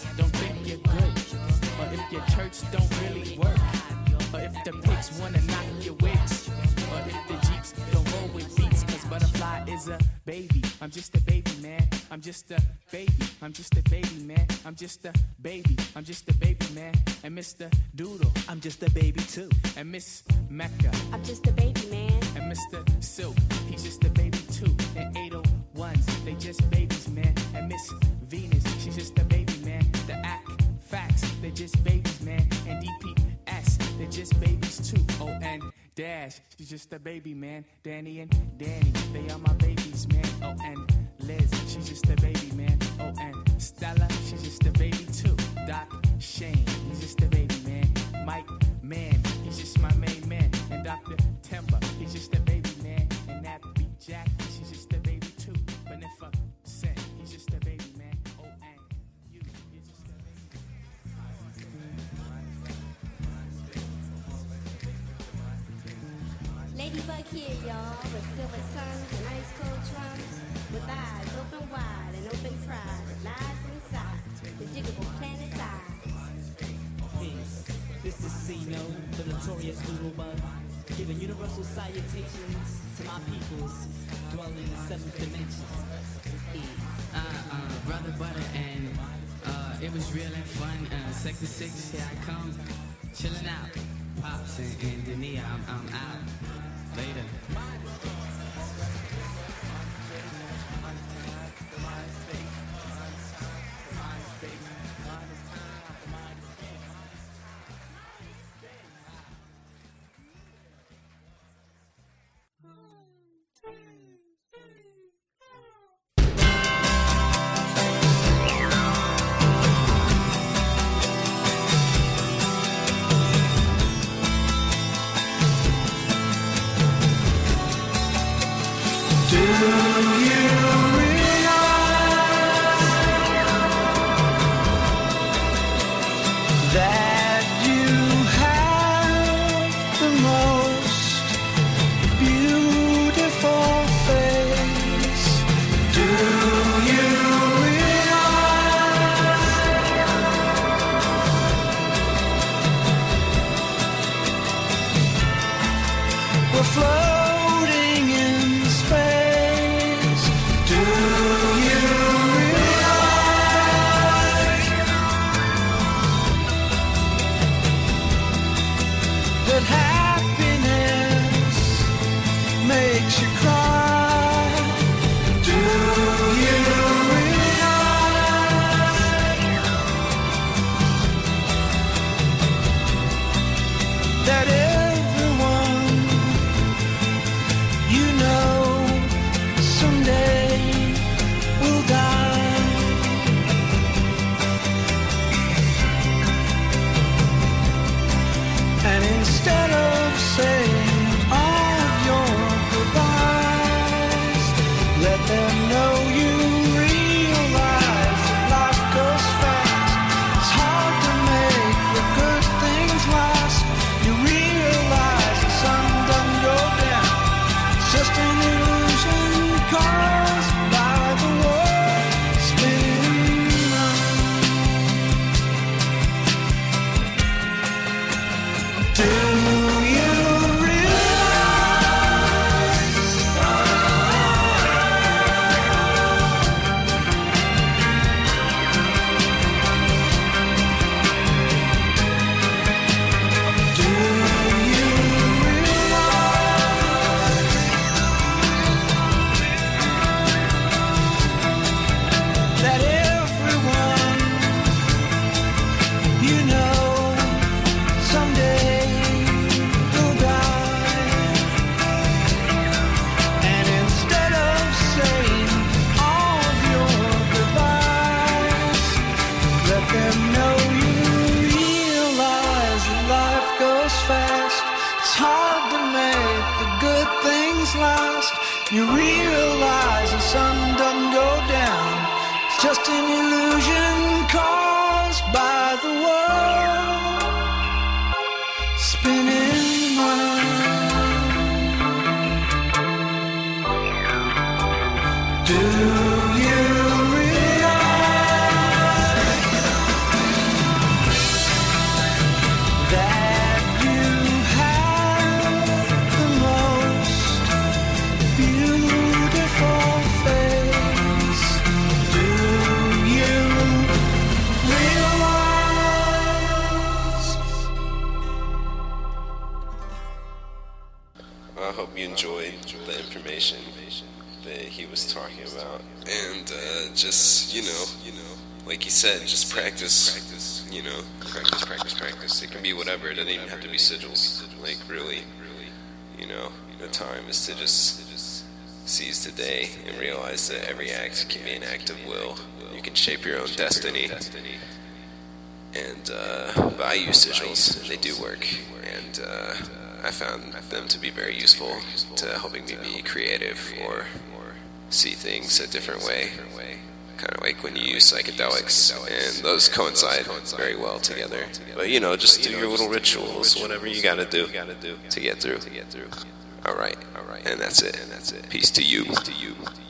sidekicks wanna knock your wigs. But if the Jeeps don't roll with beats, cause Butterfly is a baby. I'm just a baby, man. I'm just a baby. I'm just a baby, man. I'm just a baby. I'm just a baby, man. And Mr. Doodle, I'm just a baby too. and Miss Mecca, I'm just a baby man. and Mr. Silk, he's just a baby too. And 801s, they just babies, man. And Miss Venus, she's just a baby, man. The Act Facts, they just babies, man. And DPS, they just babies too. Oh, and Dash, she's just a baby, man. Danny and Danny, they are my babies, man. Oh, and Liz, she's just a baby, man. Oh, and Stella, she's just a baby too. Doc Shane, he's just a baby, man. Mike Man, he's just my main man. And Dr. Timber, he's just a baby, man. And Nappy Jack, she's just a baby too. Beneficent, he's just a baby, man. Oh, and you, you're just a baby. Ladybug here, y'all, with silver tongues and ice cold drums, with eyes open wide and open pride that lies inside the jiggable planet's eyes. Peace. This is Cino, the notorious Doodlebug, giving universal salutations to my peoples dwelling in the seventh dimension. Brother Butter, and it was real and fun. Sector 6, here I come, chilling out. Pops and Dania, I'm out. Later. That you have the most beautiful face. Do you realize we're floating in space? Do you realize that happiness makes you cry? Do you realize that everyone you know someday will die? And instead of saying all of your goodbyes, let them know you realize that life goes fast. It's hard to make the good things last. You realize the sun doesn't go down. It's just an illusion caused by the world spinning round. Do you realize Do you realize that everyone you know someday will die? And instead of saying all of your goodbyes, let them know you realize that life goes fast. It's hard to make the good things last. You realize the sun doesn't go down. It's just an illusion caused by the world spinning round. Do you realize that you have I hope you enjoyed the information that he was talking about. And just, like he said, just practice, practice. It can be whatever. It doesn't even have to be sigils. Like, really, the time is to just seize the day and realize that every act can be an act of will. You can shape your own destiny. And, but I use sigils, and they do work. And, I found them to be very useful to helping me be creative or see things a different way. Kind of like when you use psychedelics, and those coincide very well together. But just do your little rituals, whatever you gotta do to get through. Alright, and that's it. Peace to you.